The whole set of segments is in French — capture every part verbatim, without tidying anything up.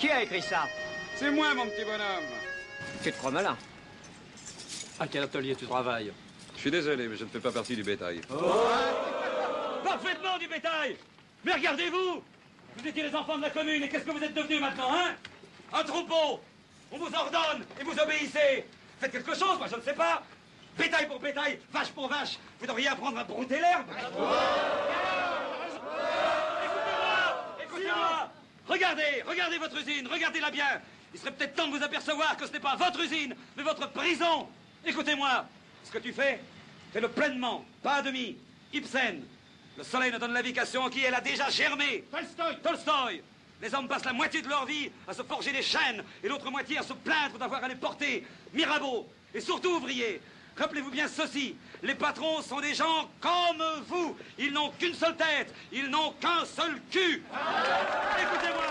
Qui a écrit ça? C'est moi, mon petit bonhomme. Tu te crois malin? À quel atelier tu travailles? Je suis désolé, mais je ne fais pas partie du bétail. Oh. Parfaitement du bétail. Mais regardez-vous, vous étiez les enfants de la commune, et qu'est-ce que vous êtes devenus maintenant, hein? Un troupeau. On vous ordonne et vous obéissez. Faites quelque chose, moi je ne sais pas. Bétail pour bétail, vache pour vache. Vous devriez apprendre à brouter l'herbe. Écoutez-moi, écoutez-moi. Regardez, regardez votre usine, regardez-la bien. Il serait peut-être temps de vous apercevoir que ce n'est pas votre usine, mais votre prison. Écoutez-moi, ce que tu fais, fais-le pleinement, pas à demi. Ibsen, le soleil ne donne la vie qu'à ceux en qui elle a déjà germé. Tolstoï, Tolstoï. Les hommes passent la moitié de leur vie à se forger des chaînes et l'autre moitié à se plaindre d'avoir à les porter. Mirabeau, et surtout ouvriers, rappelez-vous bien ceci, les patrons sont des gens comme vous. Ils n'ont qu'une seule tête, ils n'ont qu'un seul cul. Écoutez-moi.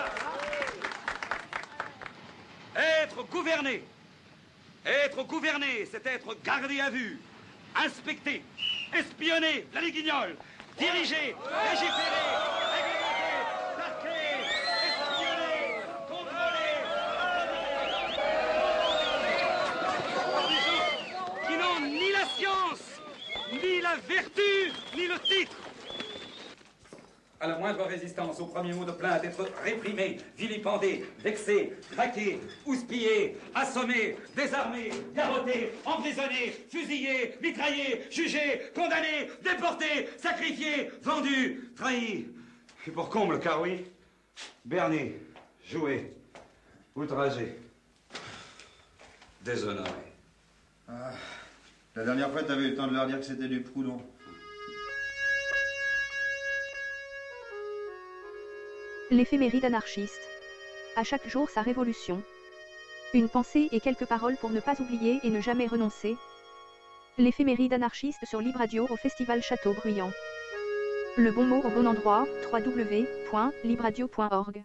Être gouverné, être gouverné, c'est être gardé à vue, inspecté, espionné, la guignol, dirigé, légiférer, réglementer, parquer, espionner, contrôler, qui n'ont ni la science, ni la vertu, ni le titre. À la moindre résistance, au premier mot de plainte, être réprimé, vilipendé, vexé, traqué, houspillé, assommé, désarmé, garrotté, emprisonné, fusillé, mitraillé, jugé, condamné, déporté, sacrifié, vendu, trahi. Et pour comble, car oui, berné, joué, outragé, déshonoré. Ah, la dernière fois, t'avais eu le temps de leur dire que c'était du Proudhon. L'éphéméride anarchiste. À chaque jour sa révolution. Une pensée et quelques paroles pour ne pas oublier et ne jamais renoncer. L'éphéméride anarchiste sur Libre Radio au Festival Châteaubriand. Le bon mot au bon endroit, w w w point libradio point org.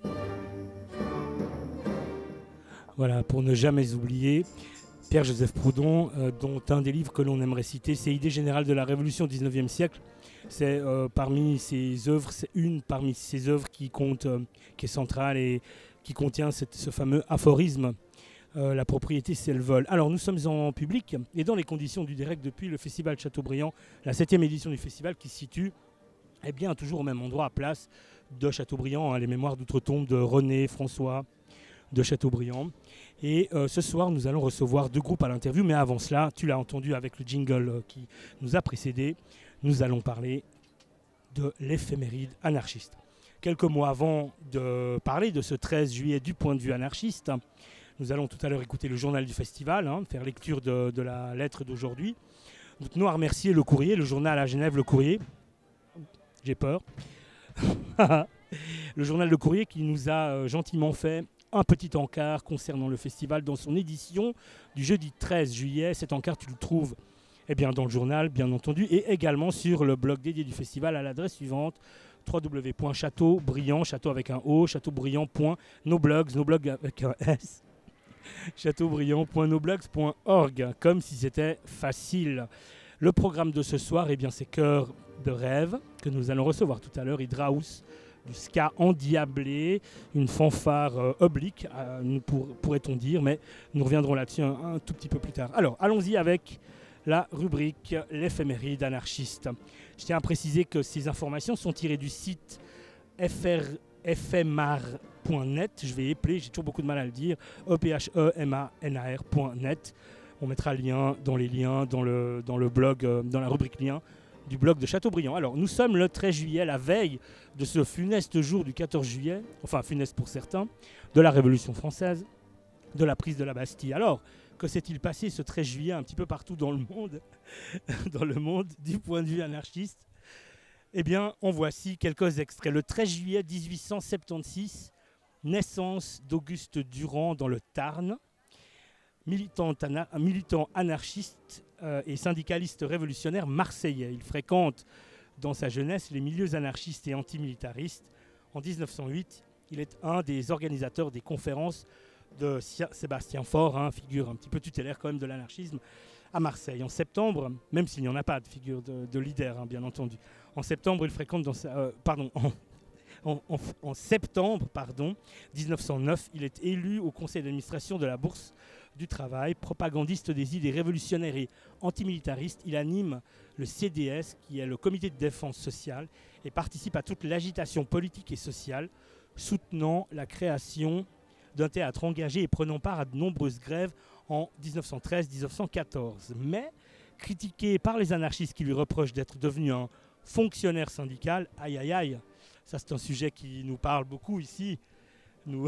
Voilà, pour ne jamais oublier Pierre-Joseph Proudhon, euh, dont un des livres que l'on aimerait citer, c'est Idée générale de la Révolution au dix-neuvième siècle. C'est euh, parmi ses œuvres, c'est une parmi ses œuvres qui compte, euh, qui est centrale et qui contient cette, ce fameux aphorisme euh, la propriété c'est le vol. Alors nous sommes en public et dans les conditions du direct depuis le Festival Châteaubriand, la septième édition du festival qui se situe eh bien, toujours au même endroit, à place de Châteaubriand, hein, les mémoires d'outre-tombe de René François de Châteaubriand. Et euh, ce soir, nous allons recevoir deux groupes à l'interview, mais avant cela, tu l'as entendu avec le jingle euh, qui nous a précédé, nous allons parler de l'éphéméride anarchiste. Quelques mois avant de parler de ce treize juillet du point de vue anarchiste, nous allons tout à l'heure écouter le journal du festival, hein, faire lecture de, de la lettre d'aujourd'hui. Nous tenons à remercier Le Courrier, le journal à Genève Le Courrier. J'ai peur. Le journal Le Courrier qui nous a euh, gentiment fait un petit encart concernant le festival dans son édition du jeudi treize juillet. Cet encart, tu le trouves eh bien, dans le journal, bien entendu, et également sur le blog dédié du festival à l'adresse suivante, w w w point châteaubriand, château avec un O, châteaubriand point noblogs, noblogs avec un S, châteaubriand point noblogs point org, comme si c'était facile. Le programme de ce soir, eh bien, c'est Cœur de rêve, que nous allons recevoir tout à l'heure, Hydraus, du ska endiablé, une fanfare euh, oblique, euh, pour, pourrait-on dire, mais nous reviendrons là-dessus un, un tout petit peu plus tard. Alors, allons-y avec la rubrique l'éphéméride anarchiste. Je tiens à préciser que ces informations sont tirées du site f m a r point net, je vais épeler, j'ai toujours beaucoup de mal à le dire, e p h e m a n a r point net. On mettra le lien dans les liens, dans le, dans le blog, euh, dans la rubrique lien du blog de Châteaubriand. Alors, nous sommes le treize juillet, la veille de ce funeste jour du quatorze juillet, enfin funeste pour certains, de la Révolution française, de la prise de la Bastille. Alors, que s'est-il passé ce treize juillet un petit peu partout dans le monde, dans le monde du point de vue anarchiste? Eh bien, en voici quelques extraits. Le treize juillet dix-huit cent soixante-seize, naissance d'Auguste Durand dans le Tarn, militant, ana- militant anarchiste euh, et syndicaliste révolutionnaire marseillais. Il fréquente dans sa jeunesse les milieux anarchistes et antimilitaristes. En dix-neuf cent huit, il est un des organisateurs des conférences de Sébastien Faure, hein, figure un petit peu tutélaire quand même de l'anarchisme, à Marseille. En septembre, même s'il n'y en a pas de figure de, de leader, hein, bien entendu, en septembre, il fréquente dans sa... Euh, pardon, en, en, en, en septembre pardon, mille neuf cent neuf, il est élu au conseil d'administration de la Bourse du Travail. Propagandiste des idées révolutionnaires et antimilitaristes, il anime le C D S, qui est le comité de défense sociale, et participe à toute l'agitation politique et sociale, soutenant la création d'un théâtre engagé et prenant part à de nombreuses grèves en dix-neuf cent treize dix-neuf cent quatorze. Mais, critiqué par les anarchistes qui lui reprochent d'être devenu un fonctionnaire syndical, aïe aïe aïe, ça c'est un sujet qui nous parle beaucoup ici. Nous,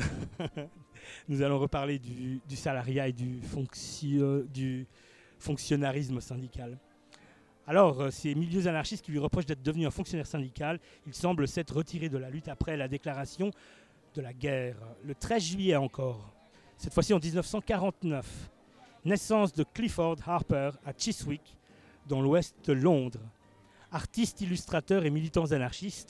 nous allons reparler du, du salariat et du, fonction, du fonctionnarisme syndical. Alors, euh, ces milieux anarchistes qui lui reprochent d'être devenu un fonctionnaire syndical, il semble s'être retiré de la lutte après la déclaration de la guerre. Le treize juillet encore, cette fois-ci en dix-neuf cent quarante-neuf, naissance de Clifford Harper à Chiswick, dans l'ouest de Londres. Artiste, illustrateur et militant anarchiste,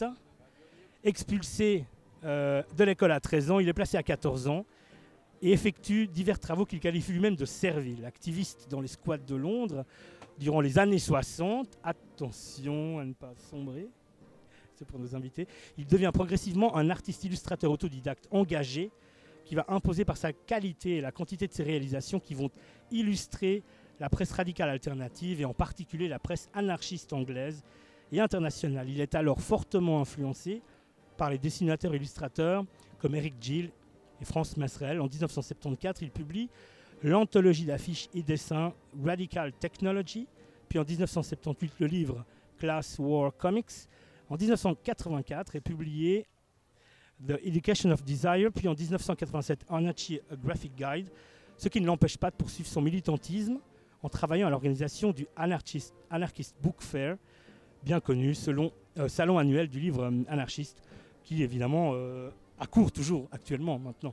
expulsé euh, de l'école à treize ans, il est placé à quatorze ans et effectue divers travaux qu'il qualifie lui-même de serviles. Activiste dans les squats de Londres durant les années soixante, attention à ne pas sombrer, c'est pour nos invités, il devient progressivement un artiste illustrateur autodidacte engagé qui va imposer par sa qualité et la quantité de ses réalisations qui vont illustrer la presse radicale alternative et en particulier la presse anarchiste anglaise et internationale. Il est alors fortement influencé par les dessinateurs et illustrateurs comme Eric Gill et Franz Mesrel. En dix-neuf cent soixante-quatorze, il publie l'anthologie d'affiches et dessins Radical Technology, puis en dix-neuf cent soixante-dix-huit le livre Class War Comics. En dix-neuf cent quatre-vingt-quatre est publié The Education of Desire, puis en dix-neuf cent quatre-vingt-sept Anarchy A Graphic Guide, ce qui ne l'empêche pas de poursuivre son militantisme en travaillant à l'organisation du Anarchist, Anarchist Book Fair, bien connu, selon, euh, salon annuel du livre euh, anarchiste, qui évidemment euh, accourt toujours actuellement maintenant.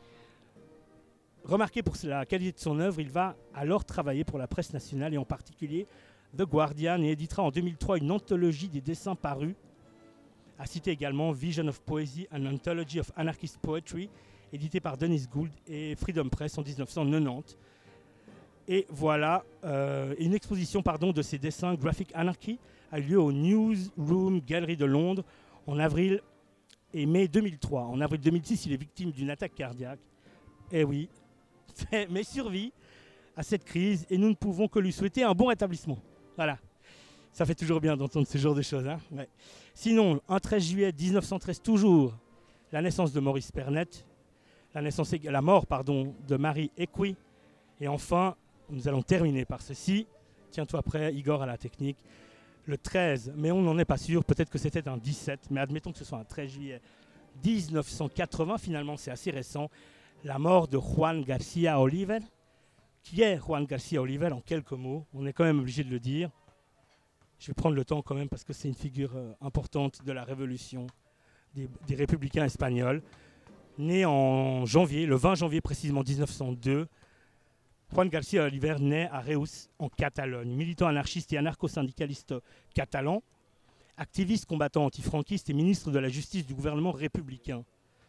Remarqué pour la qualité de son œuvre, il va alors travailler pour la presse nationale et en particulier The Guardian et éditera en deux mille trois une anthologie des dessins parus. À citer également Vision of Poesy, an Anthology of Anarchist Poetry, édité par Dennis Gould et Freedom Press en dix-neuf cent quatre-vingt-dix. Et voilà, euh, une exposition pardon, de ses dessins Graphic Anarchy a eu lieu au Newsroom Gallery de Londres en avril et mai deux mille trois. En avril deux mille six, il est victime d'une attaque cardiaque. Eh oui, mais survit à cette crise et nous ne pouvons que lui souhaiter un bon rétablissement. Voilà, ça fait toujours bien d'entendre ce genre de choses. Hein, ouais. Sinon, un treize juillet dix-neuf cent treize, toujours, la naissance de Maurice Pernet, la, naissance, la mort pardon, de Marie Equi, et enfin, nous allons terminer par ceci. Tiens-toi prêt, Igor, à la technique. Le treize, mais on n'en est pas sûr, peut-être que c'était un dix-sept, mais admettons que ce soit un treize juillet dix-neuf cent quatre-vingts, finalement c'est assez récent, la mort de Juan García Oliver. Qui est Juan García Oliver en quelques mots? On est quand même obligé de le dire. Je vais prendre le temps quand même parce que c'est une figure euh, importante de la révolution des, des républicains espagnols. Né en janvier, le vingt janvier précisément dix-neuf cent deux, Juan García Oliver naît à Reus en Catalogne. Militant anarchiste et anarcho-syndicaliste catalan, activiste combattant antifranquiste et ministre de la justice du gouvernement républicain.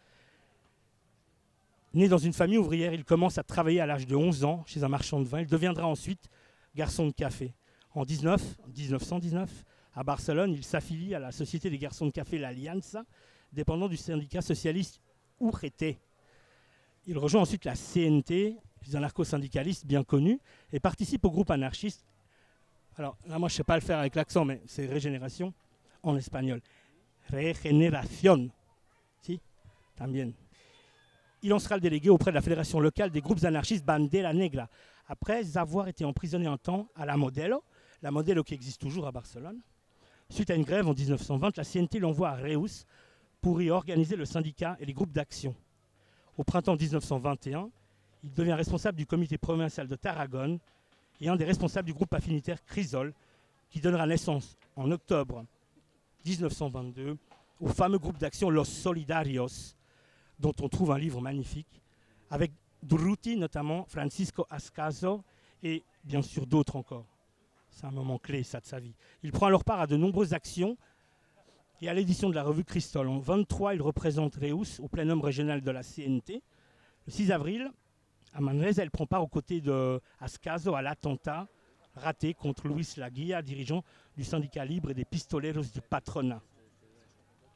Né dans une famille ouvrière, il commence à travailler à l'âge de onze ans chez un marchand de vin. Il deviendra ensuite garçon de café. En dix-neuf cent dix-neuf, à Barcelone, il s'affilie à la société des garçons de café l'Aliança, dépendant du syndicat socialiste U G T. Il rejoint ensuite la C N T, les anarcho-syndicalistes bien connus, et participe au groupe anarchiste. Alors là, moi, je ne sais pas le faire avec l'accent, mais c'est Régénération en espagnol. Regeneración. Si, también. Il en sera le délégué auprès de la fédération locale des groupes anarchistes Bandera Negra, après avoir été emprisonné un temps à la Modelo, la Modelo qui existe toujours à Barcelone. Suite à une grève en dix-neuf cent vingt, la C N T l'envoie à Reus pour y organiser le syndicat et les groupes d'action. Au printemps dix-neuf cent vingt et un, il devient responsable du comité provincial de Tarragone et un des responsables du groupe affinitaire Crisol, qui donnera naissance en octobre dix-neuf cent vingt-deux au fameux groupe d'action Los Solidarios, dont on trouve un livre magnifique, avec Durruti notamment, Francisco Ascaso et bien sûr d'autres encore. C'est un moment clé, ça, de sa vie. Il prend alors part à de nombreuses actions et à l'édition de la revue Cristol. En vingt-trois, il représente Reus au plénum régional de la C N T. Le six avril, à Manresa, elle prend part aux côtés de Ascaso à l'attentat raté contre Luis Laguilla, dirigeant du syndicat libre et des pistoleros du patronat.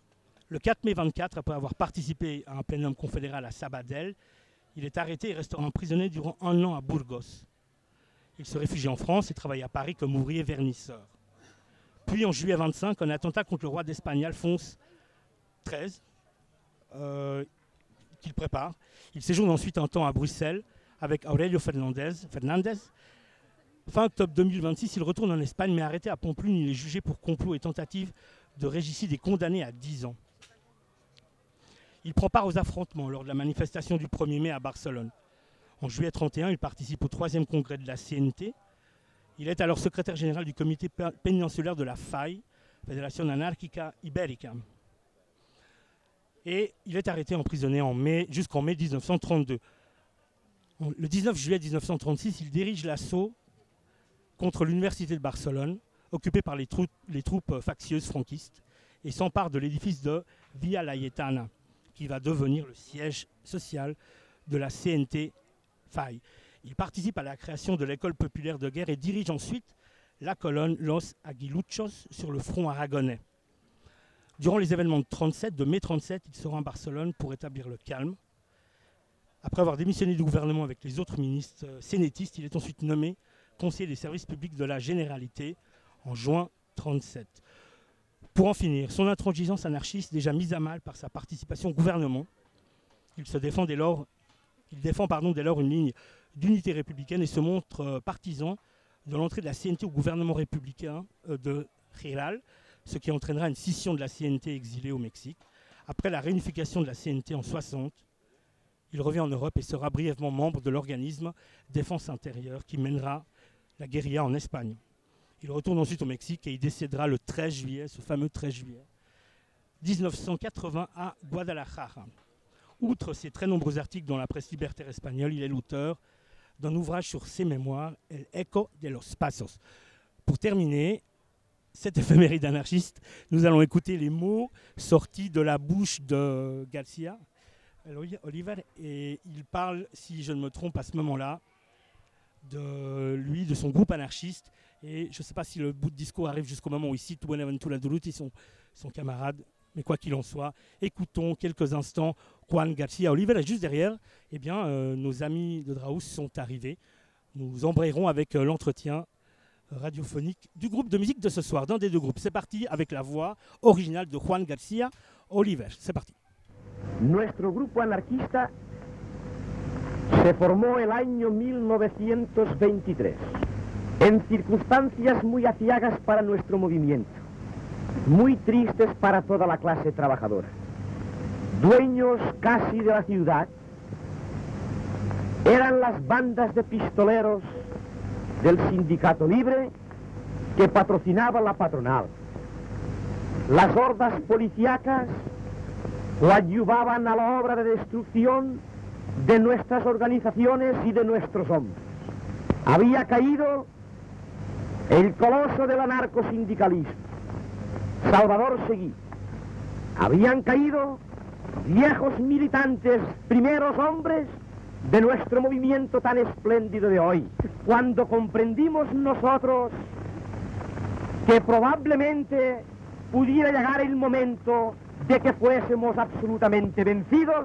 Le quatre mai vingt-quatre, après avoir participé à un plénum confédéral à Sabadell, il est arrêté et restera emprisonné durant un an à Burgos. Il se réfugie en France et travaille à Paris comme ouvrier vernisseur. Puis en juillet vingt-cinq, un attentat contre le roi d'Espagne, Alphonse treize, euh, qu'il prépare. Il séjourne ensuite un temps à Bruxelles avec Aurelio Fernandez. Fernandez. Fin octobre deux mille vingt-six, il retourne en Espagne, mais arrêté à Pampelune, il est jugé pour complot et tentative de régicide et condamné à dix ans. Il prend part aux affrontements lors de la manifestation du premier mai à Barcelone. En juillet trente et un, il participe au troisième congrès de la C N T. Il est alors secrétaire général du comité péninsulaire de la F A I, Fédération Anárquica Ibérica. Et il est arrêté et emprisonné en mai, jusqu'en mai mille neuf cent trente-deux. Le dix-neuf juillet mille neuf cent trente-six, il dirige l'assaut contre l'université de Barcelone, occupée par les, trou- les troupes factieuses franquistes, et s'empare de l'édifice de Villa Laietana, qui va devenir le siège social de la C N T F A I. Il participe à la création de l'école populaire de guerre et dirige ensuite la colonne Los Aguiluchos sur le front aragonais. Durant les événements de trente-sept, de mai trente-sept, il se rend à Barcelone pour établir le calme. Après avoir démissionné du gouvernement avec les autres ministres euh, sénétistes, il est ensuite nommé conseiller des services publics de la Généralité en juin trente-sept. Pour en finir, son intransigeance anarchiste, déjà mise à mal par sa participation au gouvernement, il se défend dès lors, il défend pardon, dès lors une ligne d'unité républicaine et se montre euh, partisan de l'entrée de la C N T au gouvernement républicain euh, de Giral, ce qui entraînera une scission de la C N T exilée au Mexique. Après la réunification de la C N T en soixante, il revient en Europe et sera brièvement membre de l'organisme Défense intérieure qui mènera la guérilla en Espagne. Il retourne ensuite au Mexique et il décédera le treize juillet, ce fameux treize juillet mille neuf cent quatre-vingts à Guadalajara. Outre ses très nombreux articles dans la presse libertaire espagnole, il est l'auteur d'un ouvrage sur ses mémoires, El Eco de los Pasos. Pour terminer cette éphéméride anarchiste, nous allons écouter les mots sortis de la bouche de Garcia Oliver, et il parle, si je ne me trompe à ce moment-là, de lui, de son groupe anarchiste, et je ne sais pas si le bout de discours arrive jusqu'au moment où il cite Buenaventura Durruti, son, son camarade, mais quoi qu'il en soit, écoutons quelques instants Juan Garcia Oliver, et juste derrière, eh bien, euh, nos amis de Draus sont arrivés. Nous embrayerons avec euh, l'entretien radiophonique du groupe de musique de ce soir, d'un des deux groupes. C'est parti avec la voix originale de Juan Garcia Oliver. C'est parti. Nuestro grupo anarquista se formó el año mil novecientos veintitrés, en circunstancias muy aciagas para nuestro movimiento, muy tristes para toda la clase trabajadora. Dueños casi de la ciudad eran las bandas de pistoleros del Sindicato Libre que patrocinaba la patronal. Las hordas policíacas coadyuvaban a la obra de destrucción de nuestras organizaciones y de nuestros hombres. Había caído el coloso del anarcosindicalismo, Salvador Seguí. Habían caído viejos militantes, primeros hombres de nuestro movimiento tan espléndido de hoy. Cuando comprendimos nosotros que probablemente pudiera llegar el momento de que fuésemos absolutamente vencidos,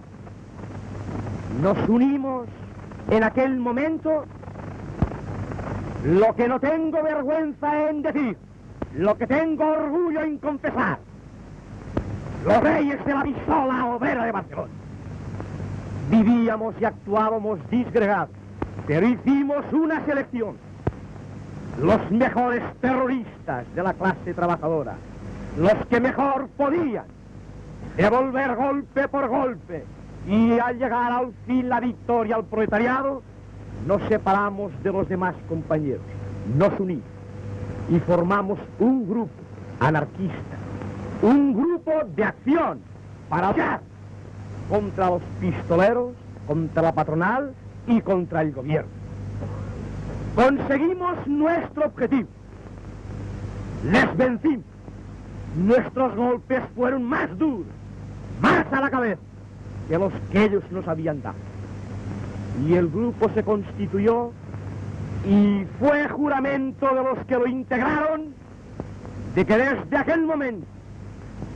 nos unimos en aquel momento, lo que no tengo vergüenza en decir, lo que tengo orgullo en confesar, los reyes de la pistola obrera de Barcelona. Vivíamos y actuábamos disgregados, pero hicimos una selección. Los mejores terroristas de la clase trabajadora, los que mejor podían devolver golpe por golpe y al llegar al fin la victoria al proletariado, nos separamos de los demás compañeros, nos unimos y formamos un grupo anarquista, un grupo de acción para luchar contra los pistoleros, contra la patronal y contra el gobierno. Conseguimos nuestro objetivo, les vencimos. Nuestros golpes fueron más duros, más a la cabeza, que los que ellos nos habían dado. Y el grupo se constituyó y fue juramento de los que lo integraron de que desde aquel momento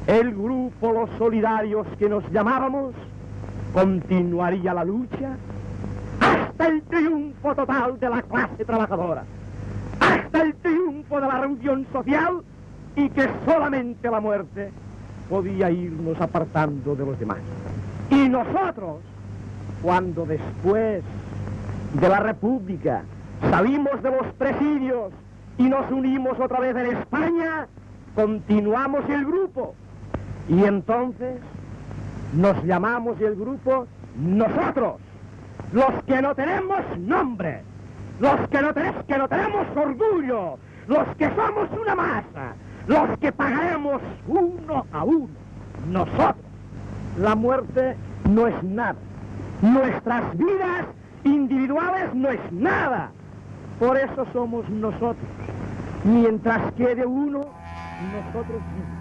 el grupo Los Solidarios que nos llamábamos continuaría la lucha hasta el triunfo total de la clase trabajadora, hasta el triunfo de la reunión social, y que solamente la muerte podía irnos apartando de los demás. Y nosotros, cuando después de la República salimos de los presidios y nos unimos otra vez en España, continuamos el grupo, y entonces nos llamamos el grupo nosotros, los que no tenemos nombre, los que no, tenemos, que no tenemos orgullo, los que somos una masa, los que pagaremos uno a uno, nosotros. La muerte no es nada, nuestras vidas individuales no es nada, por eso somos nosotros. Mientras quede uno, nosotros vivimos.